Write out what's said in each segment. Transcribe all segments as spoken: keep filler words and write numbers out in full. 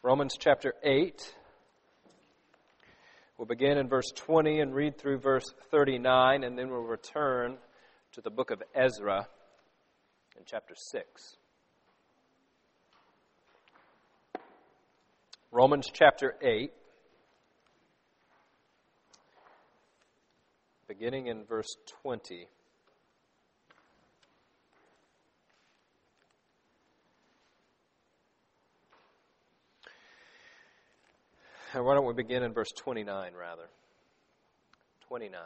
Romans chapter eight. We'll begin in verse twenty and read through verse thirty-nine, and then we'll return to the book of Ezra in chapter six. Romans chapter eight, beginning in verse twenty. Why don't we begin in verse twenty-nine, rather? twenty-nine.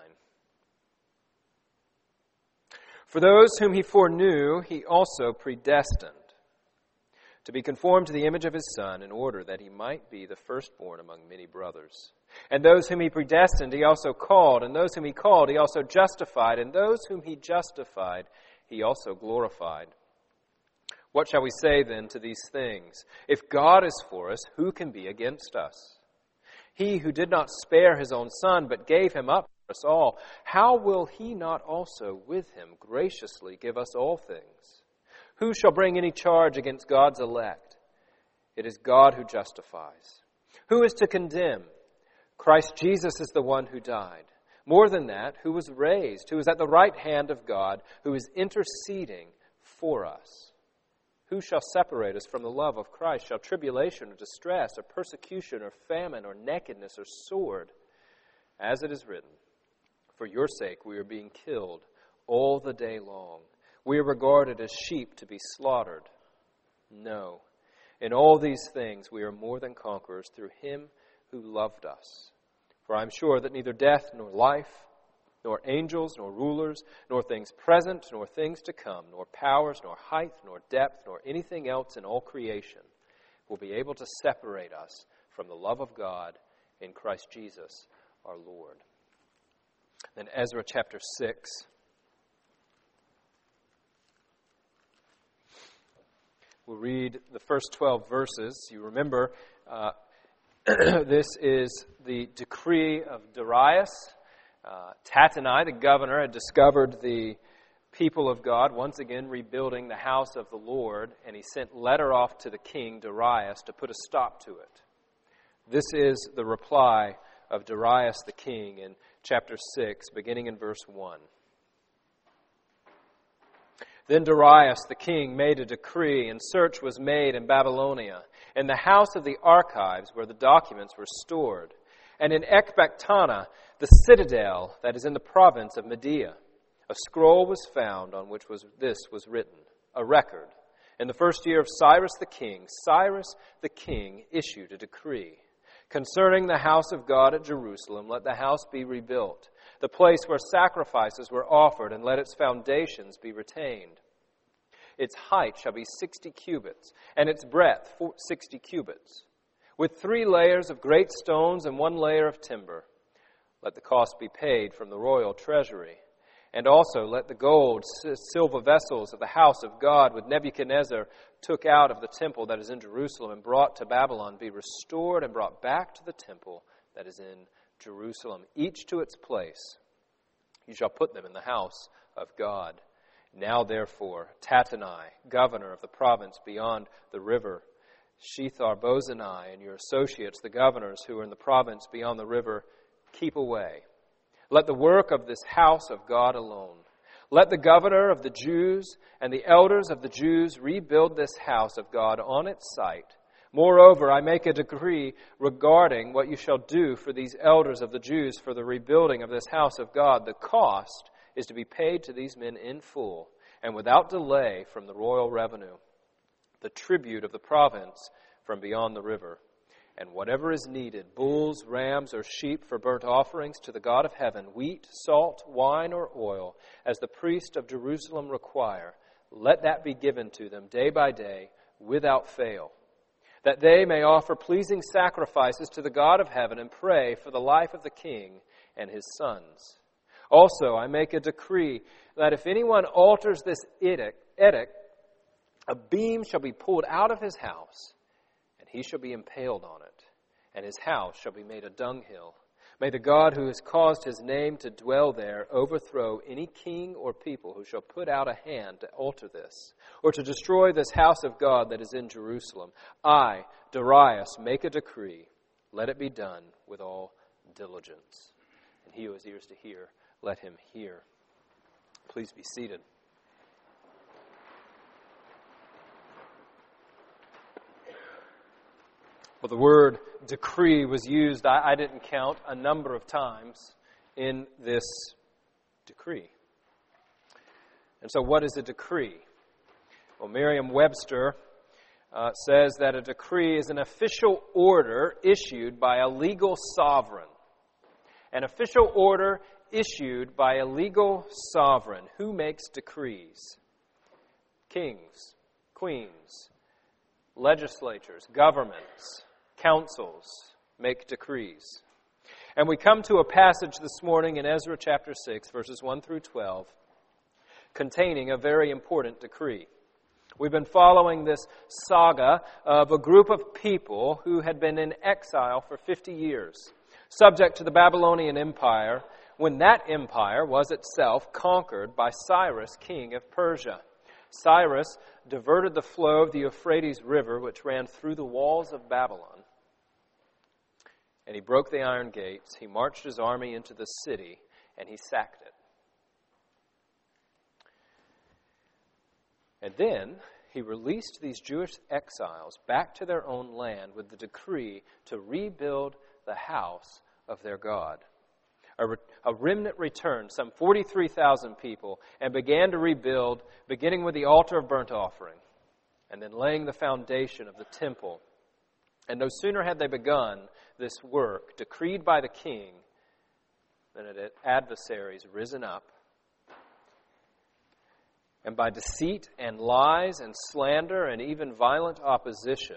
For those whom he foreknew, he also predestined to be conformed to the image of his Son, in order that he might be the firstborn among many brothers. And those whom he predestined, he also called. And those whom he called, he also justified. And those whom he justified, he also glorified. What shall we say then to these things? If God is for us, who can be against us? He who did not spare his own Son, but gave him up for us all, how will he not also with him graciously give us all things? Who shall bring any charge against God's elect? It is God who justifies. Who is to condemn? Christ Jesus is the one who died. More than that, who was raised, who is at the right hand of God, who is interceding for us. Who shall separate us from the love of Christ? Shall tribulation or distress or persecution or famine or nakedness or sword? As it is written, for your sake we are being killed all the day long. We are regarded as sheep to be slaughtered. No, in all these things we are more than conquerors through him who loved us. For I am sure that neither death nor life, nor angels, nor rulers, nor things present, nor things to come, nor powers, nor height, nor depth, nor anything else in all creation will be able to separate us from the love of God in Christ Jesus our Lord. Then Ezra chapter six. We'll read the first twelve verses. You remember, uh, this is the decree of Darius. Uh, Tattenai, the governor, had discovered the people of God once again rebuilding the house of the Lord, and he sent letter off to the king, Darius, to put a stop to it. This is the reply of Darius the king in chapter six, beginning in verse one. Then Darius the king made a decree, and search was made in Babylonia, in the house of the archives where the documents were stored, and in Ecbatana, the citadel that is in the province of Media. A scroll was found on which was this was written, a record. In the first year of Cyrus the king, Cyrus the king issued a decree concerning the house of God at Jerusalem. Let the house be rebuilt, the place where sacrifices were offered, and let its foundations be retained. Its height shall be sixty cubits, and its breadth sixty cubits, with three layers of great stones and one layer of timber. Let the cost be paid from the royal treasury. And also let the gold, silver vessels of the house of God, which Nebuchadnezzar took out of the temple that is in Jerusalem and brought to Babylon, be restored and brought back to the temple that is in Jerusalem, each to its place. You shall put them in the house of God. Now therefore, Tattenai, governor of the province beyond the river, Shethar-Bozenai, and your associates, the governors who are in the province beyond the river, keep away. Let the work of this house of God alone. Let the governor of the Jews and the elders of the Jews rebuild this house of God on its site. Moreover, I make a decree regarding what you shall do for these elders of the Jews for the rebuilding of this house of God. The cost is to be paid to these men in full and without delay from the royal revenue, the tribute of the province from beyond the river. And whatever is needed, bulls, rams, or sheep for burnt offerings to the God of heaven, wheat, salt, wine, or oil, as the priest of Jerusalem require, let that be given to them day by day without fail, that they may offer pleasing sacrifices to the God of heaven and pray for the life of the king and his sons. Also, I make a decree that if anyone alters this edict, edict, a beam shall be pulled out of his house, he shall be impaled on it, and his house shall be made a dunghill. May the God who has caused his name to dwell there overthrow any king or people who shall put out a hand to alter this, or to destroy this house of God that is in Jerusalem. I, Darius, make a decree. Let it be done with all diligence. And he who has ears to hear, let him hear. Please be seated. Well, the word decree was used, I, I didn't count, a number of times in this decree. And so what is a decree? Well, Merriam-Webster uh, says that a decree is an official order issued by a legal sovereign. An official order issued by a legal sovereign. Who makes decrees? Kings, queens, legislatures, governments, councils make decrees. And we come to a passage this morning in Ezra chapter six, verses one through twelve, containing a very important decree. We've been following this saga of a group of people who had been in exile for fifty years, subject to the Babylonian Empire, when that empire was itself conquered by Cyrus, king of Persia. Cyrus diverted the flow of the Euphrates River, which ran through the walls of Babylon, and he broke the iron gates. He marched his army into the city, and he sacked it. And then he released these Jewish exiles back to their own land with the decree to rebuild the house of their God. A, re- a remnant returned, some forty-three thousand people, and began to rebuild, beginning with the altar of burnt offering, and then laying the foundation of the temple. And no sooner had they begun this work, decreed by the king, than its adversaries risen up, and by deceit and lies and slander and even violent opposition,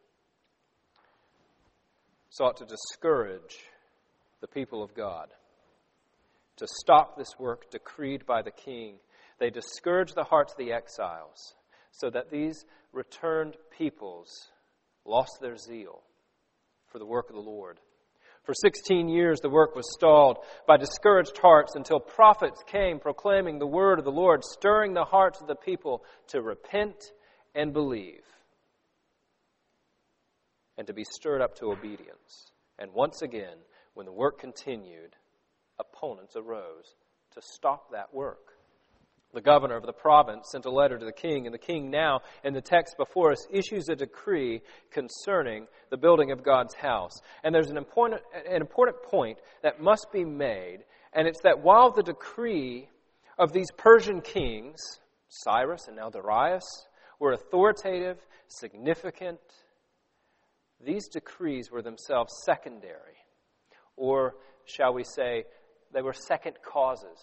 sought to discourage the people of God. To stop this work decreed by the king, they discouraged the hearts of the exiles, so that these returned peoples lost their zeal for the work of the Lord. For sixteen years the work was stalled by discouraged hearts until prophets came proclaiming the word of the Lord, stirring the hearts of the people to repent and believe, and to be stirred up to obedience. And once again, when the work continued, opponents arose to stop that work. The governor of the province sent a letter to the king, and the king now, in the text before us, issues a decree concerning the building of God's house. And there's an important, an important point that must be made, and it's that while the decree of these Persian kings, Cyrus and now Darius, were authoritative, significant, these decrees were themselves secondary, or shall we say, they were second causes.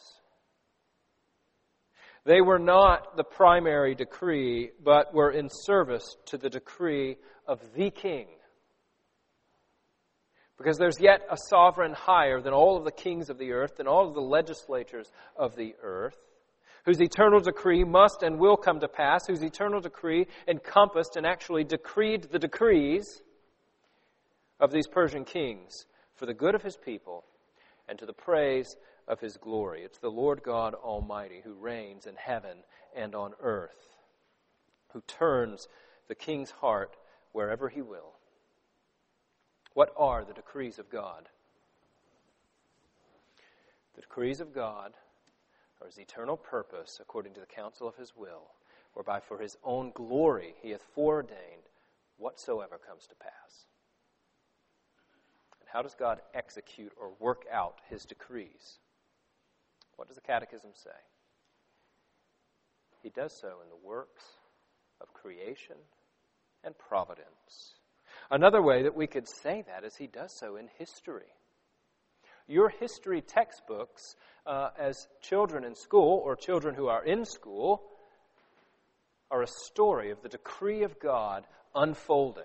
They were not the primary decree, but were in service to the decree of the king. Because there's yet a sovereign higher than all of the kings of the earth, than all of the legislatures of the earth, whose eternal decree must and will come to pass, whose eternal decree encompassed and actually decreed the decrees of these Persian kings for the good of his people and to the praise of his glory. It's the Lord God Almighty who reigns in heaven and on earth, who turns the king's heart wherever he will. What are the decrees of God? The decrees of God are his eternal purpose according to the counsel of his will, whereby for his own glory he hath foreordained whatsoever comes to pass. And how does God execute or work out his decrees? What does the Catechism say? He does so in the works of creation and providence. Another way that we could say that is he does so in history. Your history textbooks, uh, as children in school or children who are in school, are a story of the decree of God unfolding.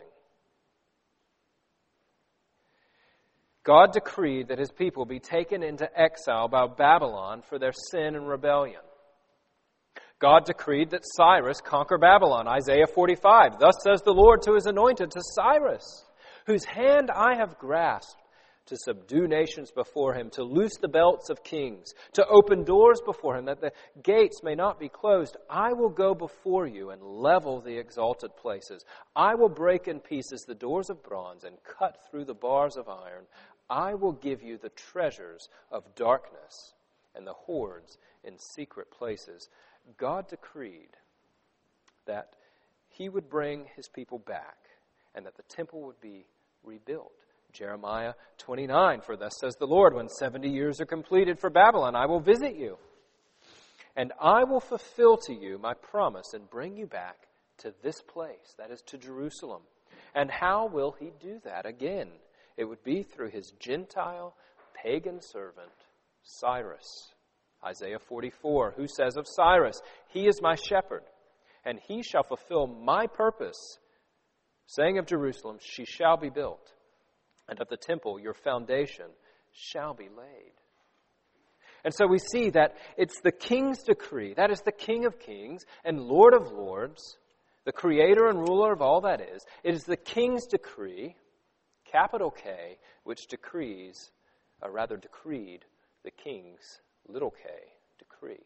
God decreed that his people be taken into exile by Babylon for their sin and rebellion. God decreed that Cyrus conquer Babylon. Isaiah forty-five, thus says the Lord to his anointed, to Cyrus, whose hand I have grasped, to subdue nations before him, to loose the belts of kings, to open doors before him, that the gates may not be closed. I will go before you and level the exalted places. I will break in pieces the doors of bronze and cut through the bars of iron. I will give you the treasures of darkness and the hoards in secret places. God decreed that he would bring his people back and that the temple would be rebuilt. Jeremiah twenty-nine, for thus says the Lord, when seventy years are completed for Babylon, I will visit you, and I will fulfill to you my promise and bring you back to this place, that is to Jerusalem. And how will he do that? Again, it would be through his Gentile pagan servant, Cyrus. Isaiah forty-four, who says of Cyrus, he is my shepherd, and he shall fulfill my purpose, saying of Jerusalem, she shall be built, and of the temple your foundation shall be laid. And so we see that it's the king's decree, that is the King of kings and Lord of lords, the creator and ruler of all that is. It is the king's decree, capital K, which decrees, or rather decreed, the king's little k decree.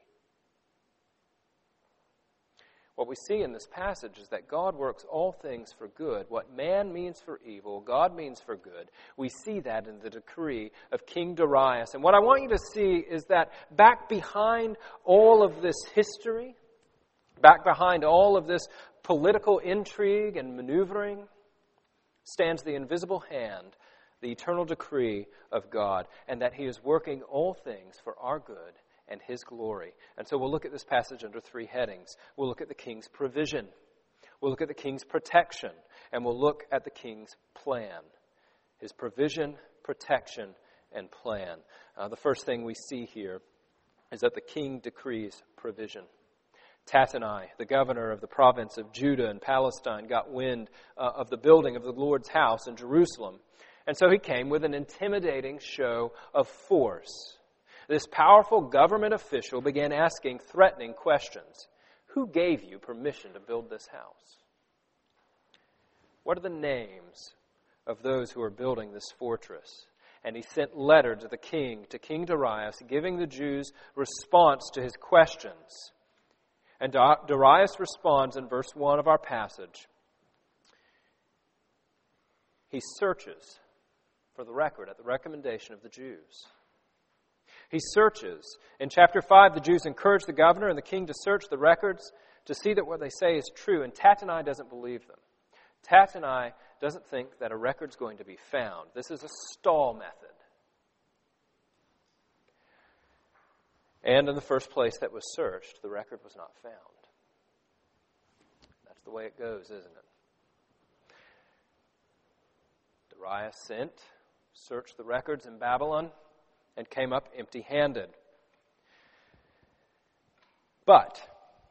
What we see in this passage is that God works all things for good. What man means for evil, God means for good. We see that in the decree of King Darius. And what I want you to see is that back behind all of this history, back behind all of this political intrigue and maneuvering, stands the invisible hand, the eternal decree of God, and that he is working all things for our good and his glory. And so we'll look at this passage under three headings. We'll look at the king's provision. We'll look at the king's protection. And we'll look at the king's plan. His provision, protection, and plan. Uh, the first thing we see here is that the king decrees provision. Tattenai, the governor of the province of Judah and Palestine, got wind uh, of the building of the Lord's house in Jerusalem. And so he came with an intimidating show of force. This powerful government official began asking threatening questions. Who gave you permission to build this house? What are the names of those who are building this fortress? And he sent letter to the king, to King Darius, giving the Jews response to his questions. And Darius responds in verse one of our passage. He searches for the record at the recommendation of the Jews. He searches. In chapter five, the Jews encourage the governor and the king to search the records to see that what they say is true, and Tattenai doesn't believe them. Tattenai doesn't think that a record's going to be found. This is a stall method. And in the first place that was searched, the record was not found. That's the way it goes, isn't it? Darius sent, searched the records in Babylon, and came up empty-handed. But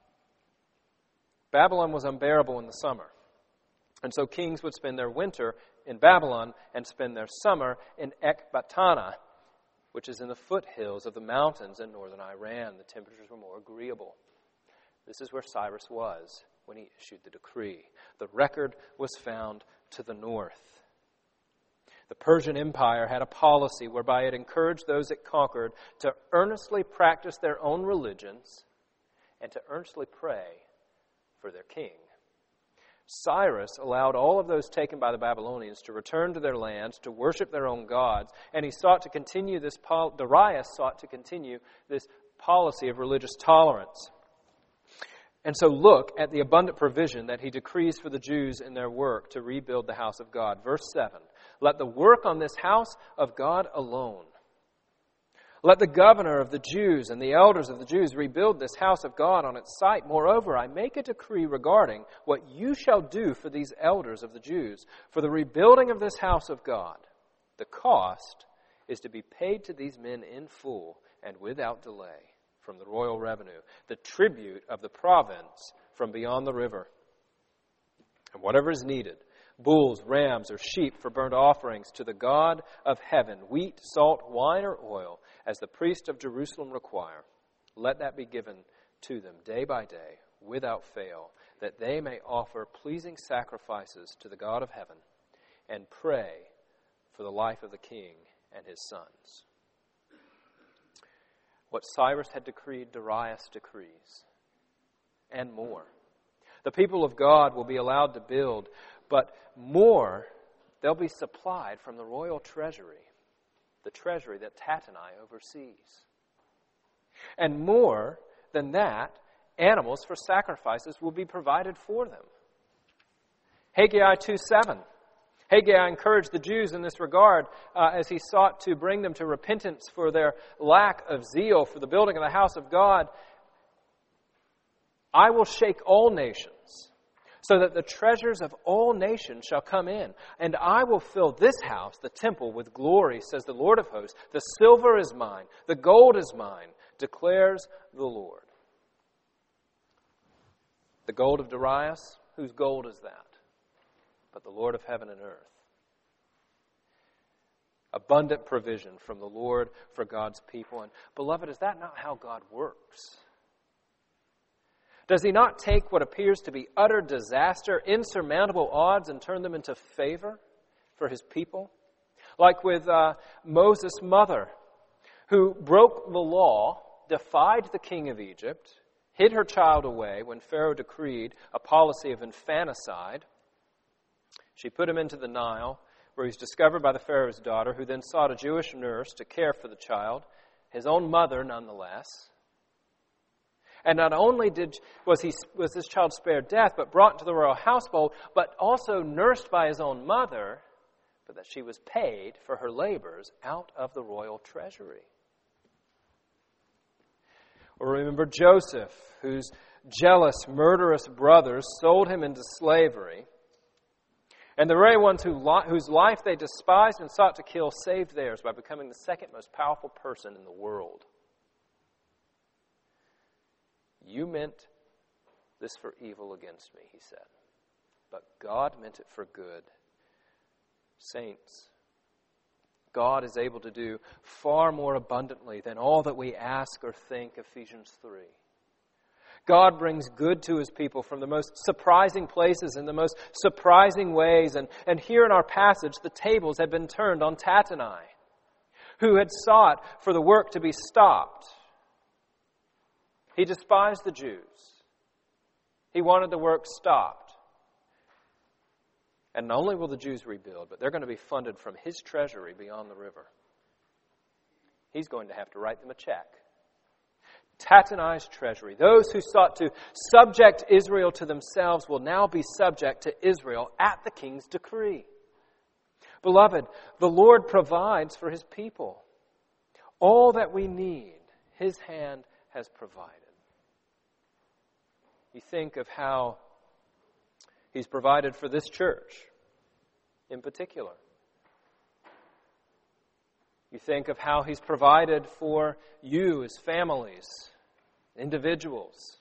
Babylon was unbearable in the summer. And so kings would spend their winter in Babylon and spend their summer in Ecbatana, which is in the foothills of the mountains in northern Iran. The temperatures were more agreeable. This is where Cyrus was when he issued the decree. The record was found to the north. The Persian Empire had a policy whereby it encouraged those it conquered to earnestly practice their own religions and to earnestly pray for their king. Cyrus allowed all of those taken by the Babylonians to return to their lands, to worship their own gods, and he sought to continue this, pol- Darius sought to continue this policy of religious tolerance. And so look at the abundant provision that he decrees for the Jews in their work to rebuild the house of God. Verse seven, let the work on this house of God alone. Let the governor of the Jews and the elders of the Jews rebuild this house of God on its site. Moreover, I make a decree regarding what you shall do for these elders of the Jews. For the rebuilding of this house of God, the cost is to be paid to these men in full and without delay from the royal revenue, the tribute of the province from beyond the river. And whatever is needed, bulls, rams, or sheep for burnt offerings to the God of heaven, wheat, salt, wine, or oil, as the priest of Jerusalem require, let that be given to them day by day, without fail, that they may offer pleasing sacrifices to the God of heaven and pray for the life of the king and his sons. What Cyrus had decreed, Darius decrees, and more. The people of God will be allowed to build, but more, they'll be supplied from the royal treasury, the treasury that Tattenai oversees. And more than that, animals for sacrifices will be provided for them. Haggai two seven. Haggai encouraged the Jews in this regard uh, as he sought to bring them to repentance for their lack of zeal for the building of the house of God. I will shake all nations, so that the treasures of all nations shall come in. And I will fill this house, the temple, with glory, says the Lord of hosts. The silver is mine, the gold is mine, declares the Lord. The gold of Darius, whose gold is that? But the Lord of heaven and earth. Abundant provision from the Lord for God's people. And beloved, is that not how God works? Does he not take what appears to be utter disaster, insurmountable odds, and turn them into favor for his people? Like with uh, Moses' mother, who broke the law, defied the king of Egypt, hid her child away when Pharaoh decreed a policy of infanticide. She put him into the Nile, where he's discovered by the Pharaoh's daughter, who then sought a Jewish nurse to care for the child, his own mother nonetheless. And not only did was he was this child spared death, but brought into the royal household, but also nursed by his own mother, but that she was paid for her labors out of the royal treasury. Or remember Joseph, whose jealous, murderous brothers sold him into slavery, and the very ones who, whose life they despised and sought to kill saved theirs by becoming the second most powerful person in the world. You meant this for evil against me, he said, but God meant it for good. Saints, God is able to do far more abundantly than all that we ask or think, Ephesians three. God brings good to his people from the most surprising places in the most surprising ways. And, and here in our passage, the tables had been turned on Tattenai, who had sought for the work to be stopped. He despised the Jews. He wanted the work stopped. And not only will the Jews rebuild, but they're going to be funded from his treasury beyond the river. He's going to have to write them a check. Tattenai's treasury. Those who sought to subject Israel to themselves will now be subject to Israel at the king's decree. Beloved, the Lord provides for his people. All that we need, his hand has provided. You think of how he's provided for this church in particular. You think of how he's provided for you as families, individuals.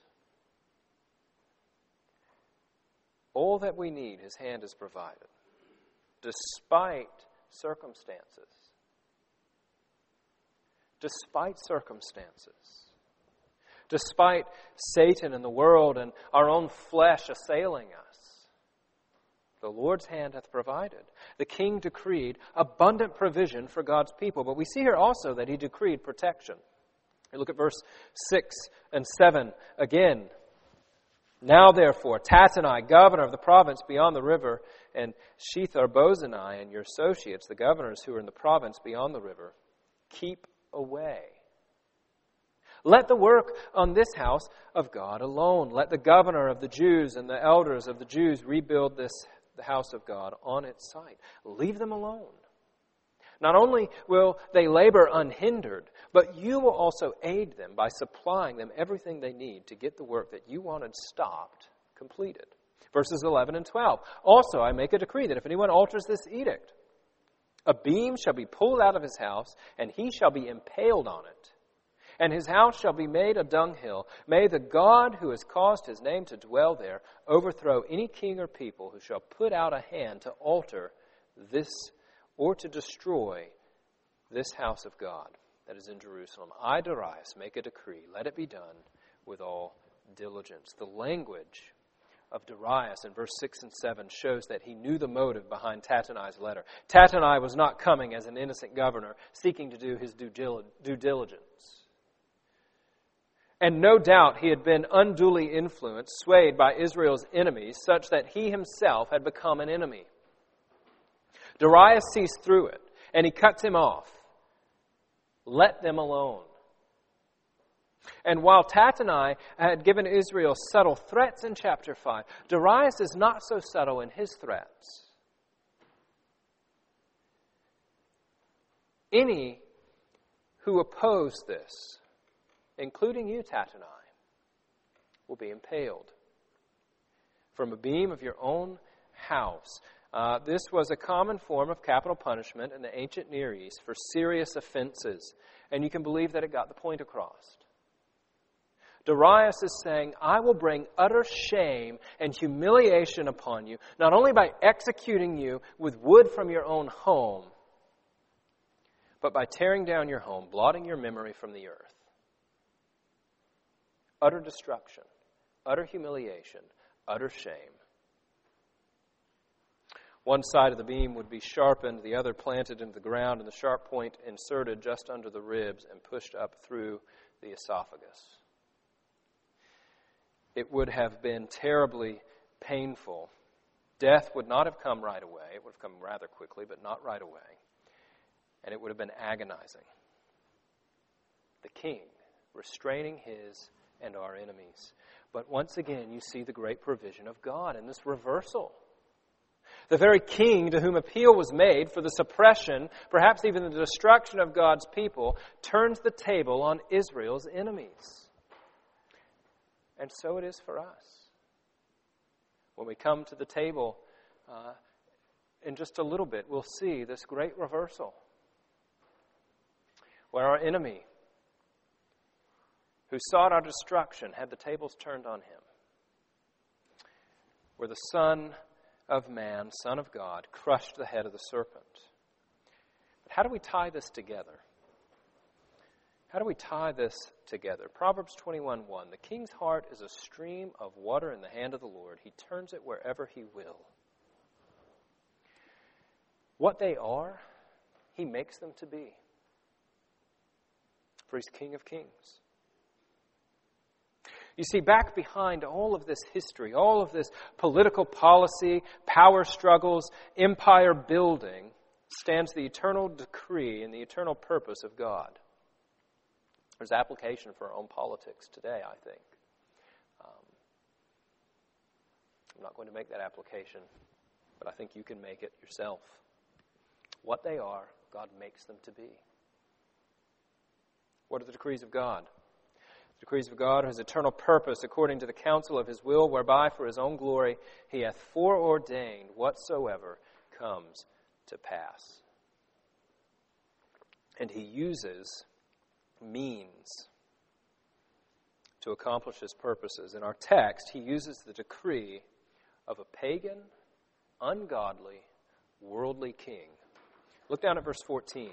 All that we need, his hand has provided, despite circumstances. Despite circumstances. Despite Satan and the world and our own flesh assailing us. The Lord's hand hath provided. The king decreed abundant provision for God's people. But we see here also that he decreed protection. You look at verse six and seven again. Now therefore, Tattenai, governor of the province beyond the river, and Shethar-bozenai and your associates, the governors who are in the province beyond the river, keep away. Let the work on this house of God alone. Let the governor of the Jews and the elders of the Jews rebuild this the house of God on its site. Leave them alone. Not only will they labor unhindered, but you will also aid them by supplying them everything they need to get the work that you wanted stopped completed. Verses eleven and twelve. Also, I make a decree that if anyone alters this edict, a beam shall be pulled out of his house, and he shall be impaled on it. And his house shall be made a dunghill. May the God who has caused his name to dwell there overthrow any king or people who shall put out a hand to alter this or to destroy this house of God that is in Jerusalem. I, Darius, make a decree. Let it be done with all diligence. The language of Darius in verse six and seven shows that he knew the motive behind Tattenai's letter. Tattenai was not coming as an innocent governor seeking to do his due diligence. And no doubt he had been unduly influenced, swayed by Israel's enemies, such that he himself had become an enemy. Darius sees through it, and he cuts him off. Let them alone. And while Tattenai had given Israel subtle threats in chapter five, Darius is not so subtle in his threats. Any who oppose this, including you, Tattenai, will be impaled from a beam of your own house. Uh, this was a common form of capital punishment in the ancient Near East for serious offenses, and you can believe that it got the point across. Darius is saying, I will bring utter shame and humiliation upon you, not only by executing you with wood from your own home, but by tearing down your home, blotting your memory from the earth. Utter destruction, utter humiliation, utter shame. One side of the beam would be sharpened, the other planted into the ground, and the sharp point inserted just under the ribs and pushed up through the esophagus. It would have been terribly painful. Death would not have come right away. It would have come rather quickly, but not right away. And it would have been agonizing. The king restraining his and our enemies. But once again, you see the great provision of God in this reversal. The very king to whom appeal was made for the suppression, perhaps even the destruction of God's people, turns the table on Israel's enemies. And so it is for us. When we come to the table uh, in just a little bit, we'll see this great reversal. Where our enemy, who sought our destruction, had the tables turned on him. Where the Son of Man, Son of God, crushed the head of the serpent. But how do we tie this together? How do we tie this together? Proverbs twenty-one one, the king's heart is a stream of water in the hand of the Lord. He turns it wherever he will. What they are, he makes them to be. For he's King of Kings. You see, back behind all of this history, all of this political policy, power struggles, empire building, stands the eternal decree and the eternal purpose of God. There's application for our own politics today, I think. Um, I'm not going to make that application, but I think you can make it yourself. What they are, God makes them to be. What are the decrees of God? The decrees of God are his eternal purpose according to the counsel of his will, whereby for his own glory he hath foreordained whatsoever comes to pass. And he uses means to accomplish his purposes. In our text, he uses the decree of a pagan, ungodly, worldly king. Look down at verse fourteen.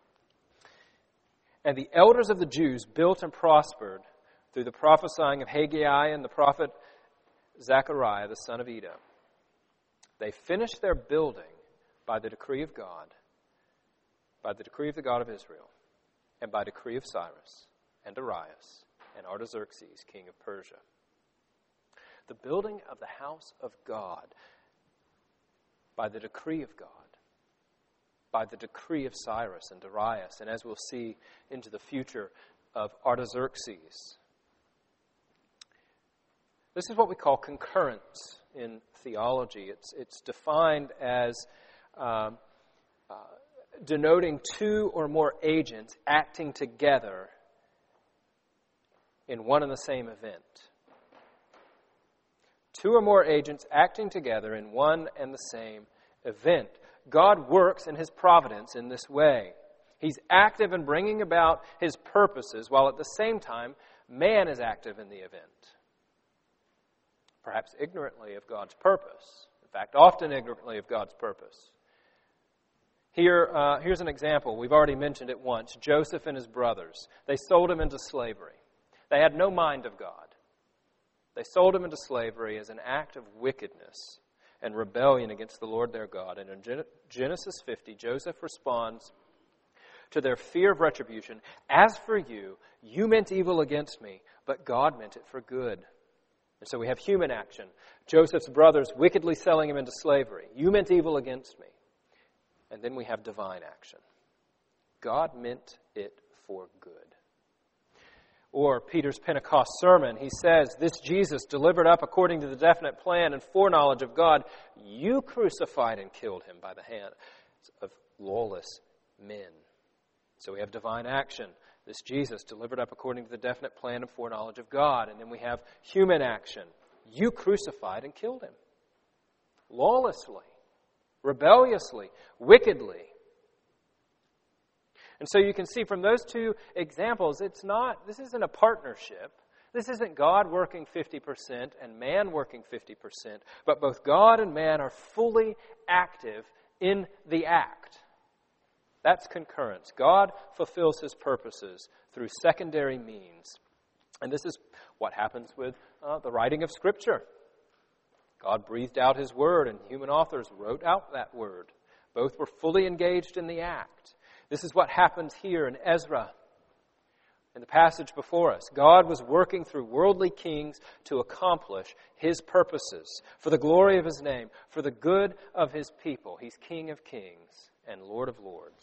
And the elders of the Jews built and prospered through the prophesying of Haggai and the prophet Zechariah, the son of Iddo. They finished their building by the decree of God, by the decree of the God of Israel, and by decree of Cyrus and Darius and Artaxerxes, king of Persia. The building of the house of God by the decree of God, by the decree of Cyrus and Darius, and as we'll see into the future, of Artaxerxes. This is what we call concurrence in theology. It's, it's defined as um, uh, denoting two or more agents acting together in one and the same event. Two or more agents acting together in one and the same event. God works in his providence in this way. He's active in bringing about his purposes, while at the same time, man is active in the event. Perhaps ignorantly of God's purpose. In fact, often ignorantly of God's purpose. Here, uh, here's an example. We've already mentioned it once. Joseph and his brothers. They sold him into slavery. They had no mind of God. They sold him into slavery as an act of wickedness and rebellion against the Lord their God. And in Genesis fifty, Joseph responds to their fear of retribution, "As for you, you meant evil against me, but God meant it for good." And so we have human action. Joseph's brothers wickedly selling him into slavery. You meant evil against me. And then we have divine action. God meant it for good. Or Peter's Pentecost sermon, he says, "This Jesus, delivered up according to the definite plan and foreknowledge of God, you crucified and killed him by the hands of lawless men." So we have divine action. This Jesus, delivered up according to the definite plan and foreknowledge of God. And then we have human action. You crucified and killed him. Lawlessly, rebelliously, wickedly. And so you can see from those two examples, it's not, this isn't a partnership. This isn't God working fifty percent and man working fifty percent, but both God and man are fully active in the act. That's concurrence. God fulfills his purposes through secondary means. And this is what happens with uh, the writing of Scripture. God breathed out his word, and human authors wrote out that word. Both were fully engaged in the act. This is what happens here in Ezra. In the passage before us, God was working through worldly kings to accomplish his purposes for the glory of his name, for the good of his people. He's King of kings and Lord of lords.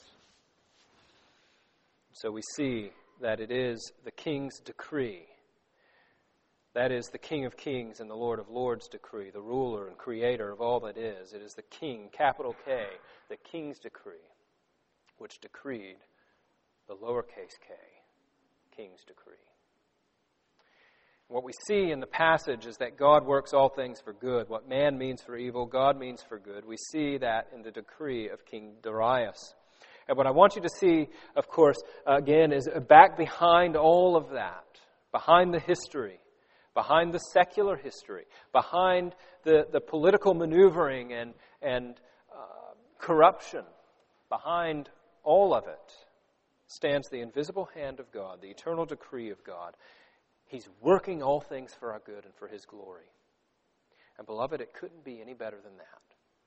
So we see that it is the king's decree. That is the King of kings and the Lord of lords' decree, the ruler and creator of all that is. It is the king, capital K, the king's decree, which decreed the lowercase k, king's decree. What we see in the passage is that God works all things for good. What man means for evil, God means for good. We see that in the decree of King Darius. And what I want you to see, of course, again, is back behind all of that, behind the history, behind the secular history, behind the, the political maneuvering and, and uh, corruption, behind all of it stands the invisible hand of God, the eternal decree of God. He's working all things for our good and for his glory. And beloved, it couldn't be any better than that.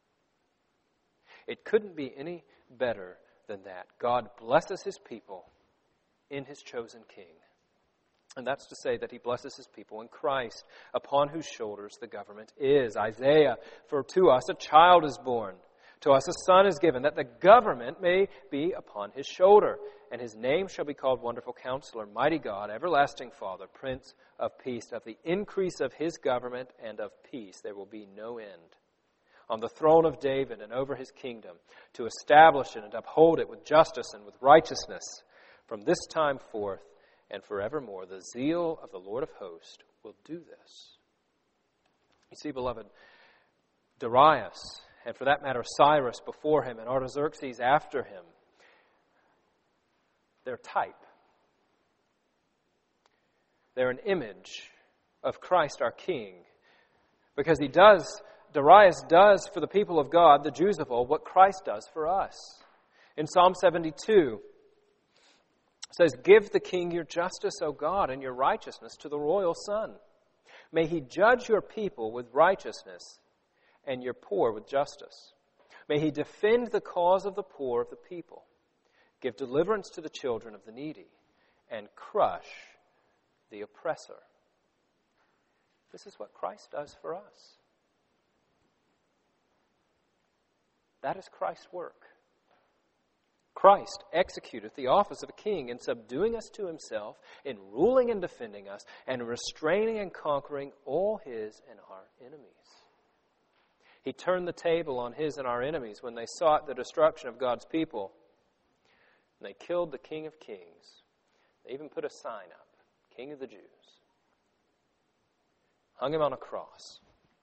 It couldn't be any better than that. God blesses his people in his chosen king. And that's to say that he blesses his people in Christ, upon whose shoulders the government is. Isaiah, "For to us a child is born, to us a son is given, that the government may be upon his shoulder. And his name shall be called Wonderful Counselor, Mighty God, Everlasting Father, Prince of Peace. Of the increase of his government and of peace there will be no end. On the throne of David and over his kingdom, to establish it and uphold it with justice and with righteousness from this time forth and forevermore. The zeal of the Lord of hosts will do this." You see, beloved, Darius, and for that matter Cyrus before him and Artaxerxes after him, they're type. They're an image of Christ our King. Because he does, Darius does for the people of God, the Jews of old, what Christ does for us. In Psalm seventy-two, it says, "Give the king your justice, O God, and your righteousness to the royal son. May he judge your people with righteousness and your poor with justice. May he defend the cause of the poor of the people. Give deliverance to the children of the needy, and crush the oppressor." This is what Christ does for us. That is Christ's work. Christ executeth the office of a king in subduing us to himself, in ruling and defending us, and restraining and conquering all his and our enemies. He turned the table on his and our enemies when they sought the destruction of God's people. And they killed the King of Kings. They even put a sign up, King of the Jews. Hung him on a cross.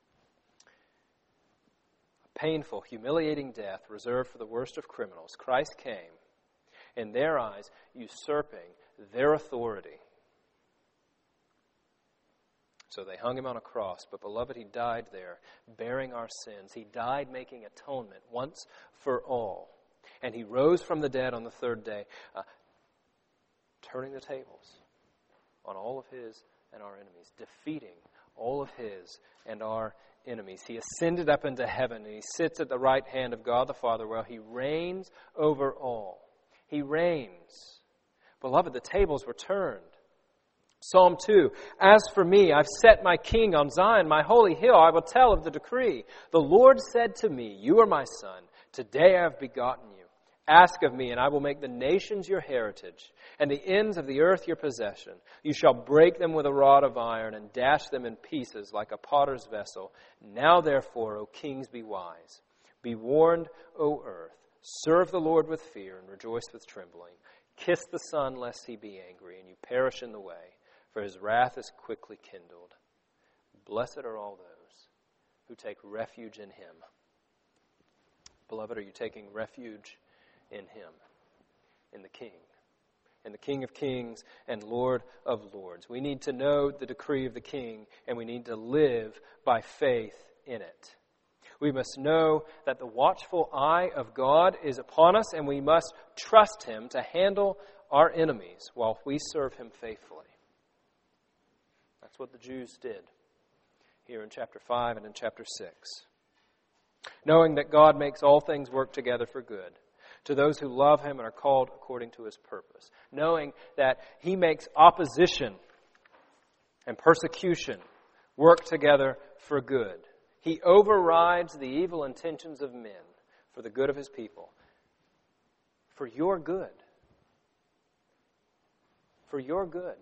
A painful, humiliating death reserved for the worst of criminals. Christ came, in their eyes, usurping their authority. So they hung him on a cross. But beloved, he died there, bearing our sins. He died making atonement once for all. And he rose from the dead on the third day, uh, turning the tables on all of his and our enemies, defeating all of his and our enemies. He ascended up into heaven, and he sits at the right hand of God the Father, where he reigns over all. He reigns. Beloved, the tables were turned. Psalm two, as for me, I've set my king on Zion, my holy hill. I will tell of the decree. The Lord said to me, you are my son. Today I have begotten you. Ask of me, and I will make the nations your heritage, and the ends of the earth your possession. You shall break them with a rod of iron, and dash them in pieces like a potter's vessel. Now therefore, O kings, be wise. Be warned, O earth. Serve the Lord with fear, and rejoice with trembling. Kiss the Son, lest he be angry, and you perish in the way, for his wrath is quickly kindled. Blessed are all those who take refuge in him. Beloved, are you taking refuge in him, in the King, in the King of Kings and Lord of Lords? We need to know the decree of the King, and we need to live by faith in it. We must know that the watchful eye of God is upon us, and we must trust him to handle our enemies while we serve him faithfully. That's what the Jews did here in chapter five and in chapter six. Knowing that God makes all things work together for good to those who love him and are called according to his purpose. Knowing that he makes opposition and persecution work together for good. He overrides the evil intentions of men for the good of his people. For your good. For your good.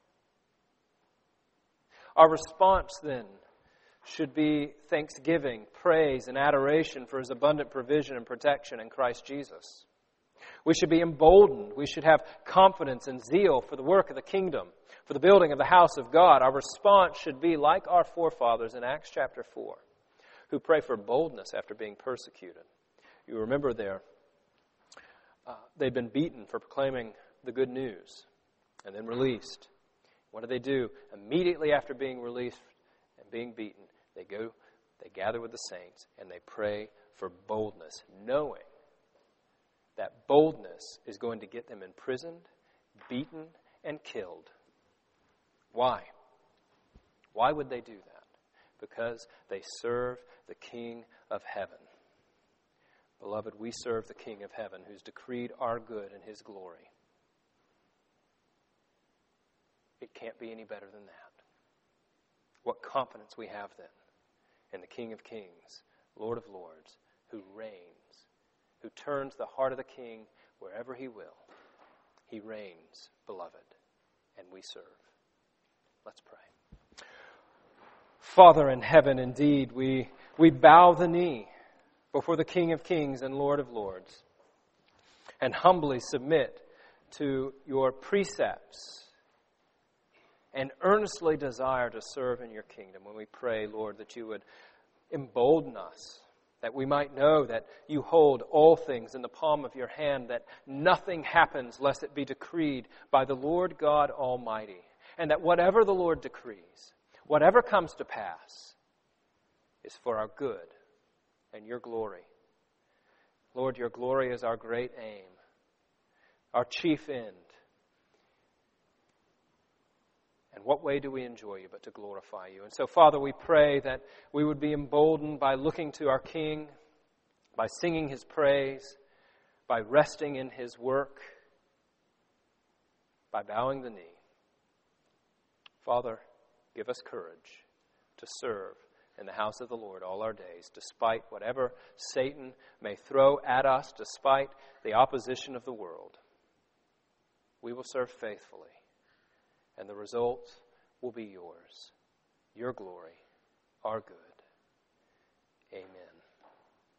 Our response then should be thanksgiving, praise, and adoration for his abundant provision and protection in Christ Jesus. We should be emboldened. We should have confidence and zeal for the work of the kingdom, for the building of the house of God. Our response should be like our forefathers in Acts chapter four, who pray for boldness after being persecuted. You remember there, uh, they'd been beaten for proclaiming the good news and then released. What do they do? Immediately after being released and being beaten, they go, they gather with the saints, and they pray for boldness, knowing that boldness is going to get them imprisoned, beaten, and killed. Why? Why would they do that? Because they serve the King of heaven. Beloved, we serve the King of heaven who's decreed our good in his glory. It can't be any better than that. What confidence we have then in the King of Kings, Lord of Lords, who reigns, who turns the heart of the king wherever he will. He reigns, beloved, and we serve. Let's pray. Father in heaven, indeed, we, we bow the knee before the King of Kings and Lord of Lords and humbly submit to your precepts and earnestly desire to serve in your kingdom. When we pray, Lord, that you would embolden us, that we might know that you hold all things in the palm of your hand, that nothing happens lest it be decreed by the Lord God Almighty, and that whatever the Lord decrees, whatever comes to pass, is for our good and your glory. Lord, your glory is our great aim, our chief end. And what way do we enjoy you but to glorify you? And so, Father, we pray that we would be emboldened by looking to our King, by singing his praise, by resting in his work, by bowing the knee. Father, give us courage to serve in the house of the Lord all our days, despite whatever Satan may throw at us, despite the opposition of the world. We will serve faithfully. And the result will be yours, your glory, our good. Amen.